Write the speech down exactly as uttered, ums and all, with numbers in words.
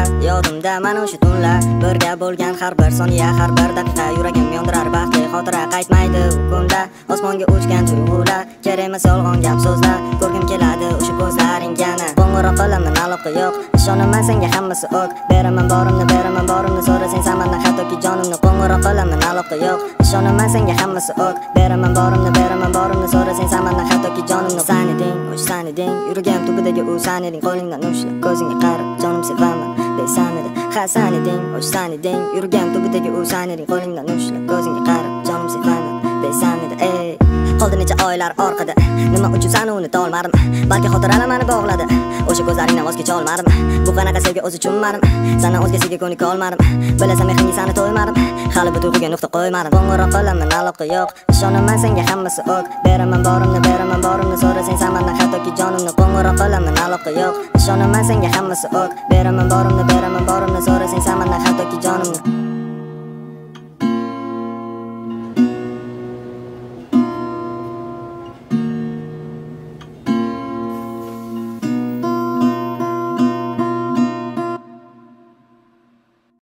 kunlar yodimda mana o'sha tunlar birga bo'lgan har bir soniya har bir daqiqa yuragim yondirar baxtli xotira qaytmaydi u kunda osmonga uchgan tuyg'ular kerak emas yolg'on gap so'zlar ko'rgim keladi o'sha ko'zlaringani qo'ng'iroq qilaman aloqa yo'q ishonaman senga hammasi ok beraman borimni beraman borimni so'rasang samandan hattoki jonimni qo'ng'iroq qilaman aloqa yo'q ishonaman senga hammasi ok beraman borimni beraman borimni so'rasang samandan hattoki jonimni san eding o'sha san eding yuragim tubidagi u san eding qo'lingdan ushlab ko'zingga qarab jonim sevaman deysan edi ha san eding o'sha san eding yuragim tubidagi u san eding qo'lingdan ushlab ko'zingga qarab jonim sevaman deysan edi ey qoldi necha oylar orqada nima uchun sani unutib olmadim balki xotiralar meni bog'ladi o'sha ko'zlaringdan voz kecha olmadim bu qanaqa sevgi o'zi tushunmadim sana o'zgasiga ko'nika olmadim bilasan mehringga sani to'ymadim hali bu tuyg'uga nuqta qo'ymadim qo'ng'iroq qilaman aloqa yo'q ishonaman senga hammasi ok beraman borimni beraman borimni so'rasang samandan hattoki jonimni qo'ng'iroq qilaman aloqa yo'q ishonaman senga hammasi ok beraman borimni beraman borimni so'rasang samandan hattoki jonimni